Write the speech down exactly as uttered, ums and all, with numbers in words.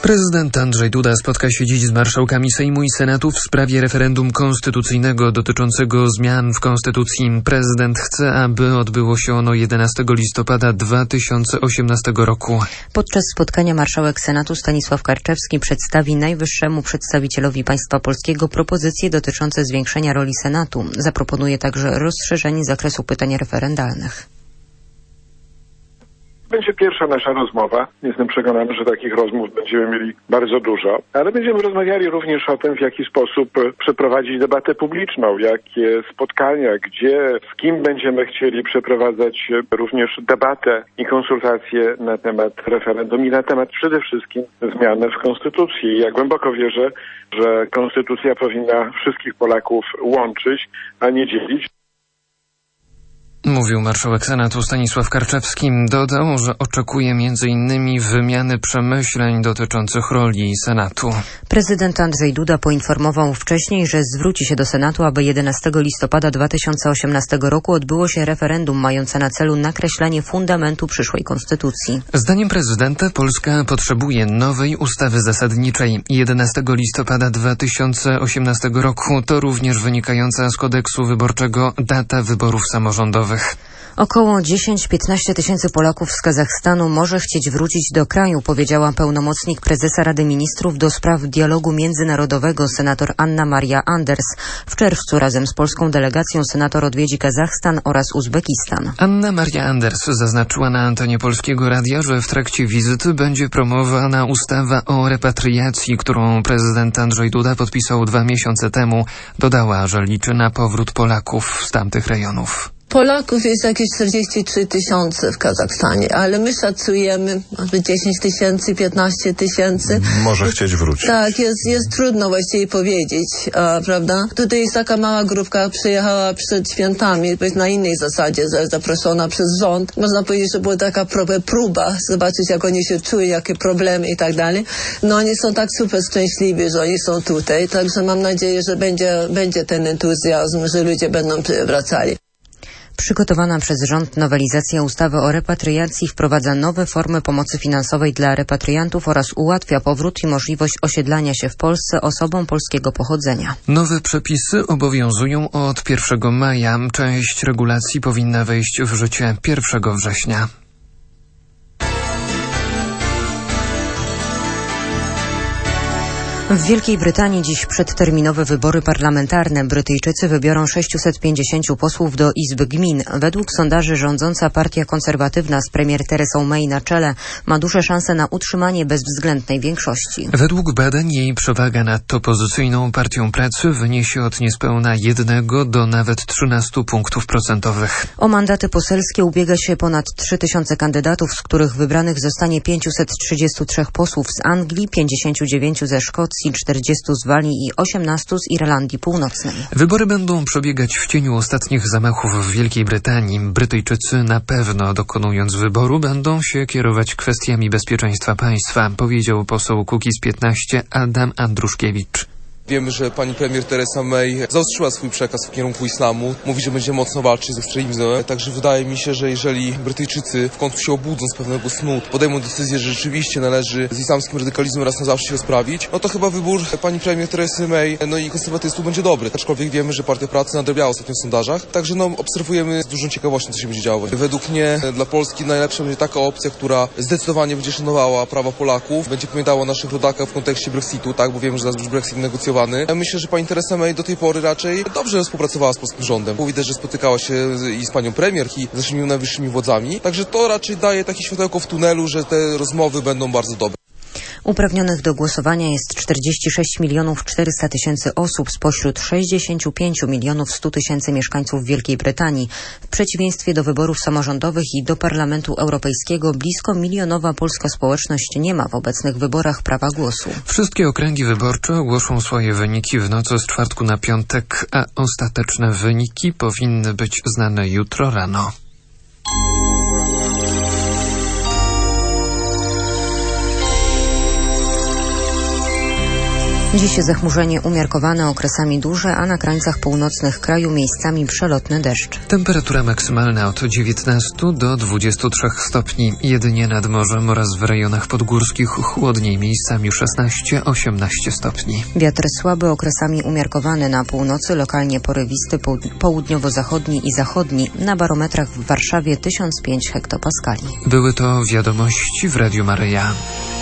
Prezydent Andrzej Duda spotka się dziś z marszałkami Sejmu i Senatu w sprawie referendum konstytucyjnego dotyczącego zmian w Konstytucji. Prezydent chce, aby odbyło się ono jedenastego listopada dwa tysiące osiemnastego roku. Podczas spotkania marszałek Senatu Stanisław Karczewski przedstawi najwyższemu przedstawicielowi państwa polskiego propozycje dotyczące zwiększenia roli Senatu. Zaproponuje także rozszerzenie zakresu pytań referendalnych. Będzie pierwsza nasza rozmowa. Jestem przekonany, że takich rozmów będziemy mieli bardzo dużo, ale będziemy rozmawiali również o tym, w jaki sposób przeprowadzić debatę publiczną, jakie spotkania, gdzie, z kim będziemy chcieli przeprowadzać również debatę i konsultacje na temat referendum i na temat przede wszystkim zmiany w Konstytucji. Ja głęboko wierzę, że Konstytucja powinna wszystkich Polaków łączyć, a nie dzielić. Mówił marszałek Senatu Stanisław Karczewski. Dodał, że oczekuje między innymi wymiany przemyśleń dotyczących roli Senatu. Prezydent Andrzej Duda poinformował wcześniej, że zwróci się do Senatu, aby jedenastego listopada dwa tysiące osiemnastego roku odbyło się referendum mające na celu nakreślenie fundamentu przyszłej konstytucji. Zdaniem prezydenta Polska potrzebuje nowej ustawy zasadniczej. jedenastego listopada dwa tysiące osiemnastego roku to również wynikająca z kodeksu wyborczego data wyborów samorządowych. Około dziesięć do piętnastu tysięcy Polaków z Kazachstanu może chcieć wrócić do kraju, powiedziała pełnomocnik prezesa Rady Ministrów do spraw dialogu międzynarodowego senator Anna Maria Anders. W czerwcu razem z polską delegacją senator odwiedzi Kazachstan oraz Uzbekistan. Anna Maria Anders zaznaczyła na antenie Polskiego Radia, że w trakcie wizyty będzie promowana ustawa o repatriacji, którą prezydent Andrzej Duda podpisał dwa miesiące temu. Dodała, że liczy na powrót Polaków z tamtych rejonów. Polaków jest jakieś czterdzieści trzy tysiące w Kazachstanie, ale my szacujemy może dziesięć tysięcy, piętnaście tysięcy. Może chcieć wrócić. Tak, jest, jest trudno właściwie powiedzieć, a, prawda? Tutaj jest taka mała grupka, przyjechała przed świętami, na innej zasadzie, zaproszona przez rząd. Można powiedzieć, że była taka próba, zobaczyć jak oni się czują, jakie problemy i tak dalej. No oni są tak super szczęśliwi, że oni są tutaj, także mam nadzieję, że będzie, będzie ten entuzjazm, że ludzie będą wracali. Przygotowana przez rząd nowelizacja ustawy o repatriacji wprowadza nowe formy pomocy finansowej dla repatriantów oraz ułatwia powrót i możliwość osiedlania się w Polsce osobom polskiego pochodzenia. Nowe przepisy obowiązują od pierwszego maja. Część regulacji powinna wejść w życie pierwszego września. W Wielkiej Brytanii dziś przedterminowe wybory parlamentarne. Brytyjczycy wybiorą sześciuset pięćdziesięciu posłów do Izby Gmin. Według sondaży rządząca partia konserwatywna z premier Teresą May na czele ma duże szanse na utrzymanie bezwzględnej większości. Według badań jej przewaga nad opozycyjną Partią Pracy wyniesie od niespełna jednego do nawet trzynastu punktów procentowych. O mandaty poselskie ubiega się ponad trzy tysiące kandydatów, z których wybranych zostanie pięciuset trzydziestu trzech posłów z Anglii, pięćdziesięciu dziewięciu ze Szkocji, czterdziestu z Walii i osiemnastu z Irlandii Północnej. Wybory będą przebiegać w cieniu ostatnich zamachów w Wielkiej Brytanii. Brytyjczycy na pewno, dokonując wyboru, będą się kierować kwestiami bezpieczeństwa państwa, powiedział poseł Kukiz piętnaście Adam Andruszkiewicz. Wiemy, że pani premier Teresa May zaostrzyła swój przekaz w kierunku islamu. Mówi, że będzie mocno walczyć z ekstremizmem. Także wydaje mi się, że jeżeli Brytyjczycy w końcu się obudzą z pewnego snu, podejmą decyzję, że rzeczywiście należy z islamskim radykalizmem raz na zawsze się rozprawić, no to chyba wybór pani premier Teresy May no i konserwatystów będzie dobry. Aczkolwiek wiemy, że Partia Pracy nadrabiała ostatnio w sondażach. Także no, obserwujemy z dużą ciekawością, co się będzie działo. Według mnie dla Polski najlepsza będzie taka opcja, która zdecydowanie będzie szanowała prawa Polaków, będzie pamiętała o naszych rodakach w kontekście Brexitu, tak, bo wiemy, że nas już Brexit negocjowany. Ja myślę, że pani Teresa May do tej pory raczej dobrze współpracowała z polskim rządem. Widać, że spotykała się i z panią premier, i z naszymi najwyższymi władzami. Także to raczej daje takie światełko w tunelu, że te rozmowy będą bardzo dobre. Uprawnionych do głosowania jest czterdzieści sześć milionów czterysta tysięcy osób spośród sześćdziesiąt pięć milionów sto tysięcy mieszkańców Wielkiej Brytanii. W przeciwieństwie do wyborów samorządowych i do Parlamentu Europejskiego blisko milionowa polska społeczność nie ma w obecnych wyborach prawa głosu. Wszystkie okręgi wyborcze ogłoszą swoje wyniki w nocy z czwartku na piątek, a ostateczne wyniki powinny być znane jutro rano. Dziś zachmurzenie umiarkowane, okresami duże, a na krańcach północnych kraju miejscami przelotny deszcz. Temperatura maksymalna od dziewiętnastu do dwudziestu trzech stopni. Jedynie nad morzem oraz w rejonach podgórskich chłodniej, miejscami szesnaście osiemnaście stopni. Wiatr słaby, okresami umiarkowany, na północy lokalnie porywisty, południowo-zachodni i zachodni. Na barometrach w Warszawie tysiąc pięć hektopaskali. Były to wiadomości w Radiu Maryja.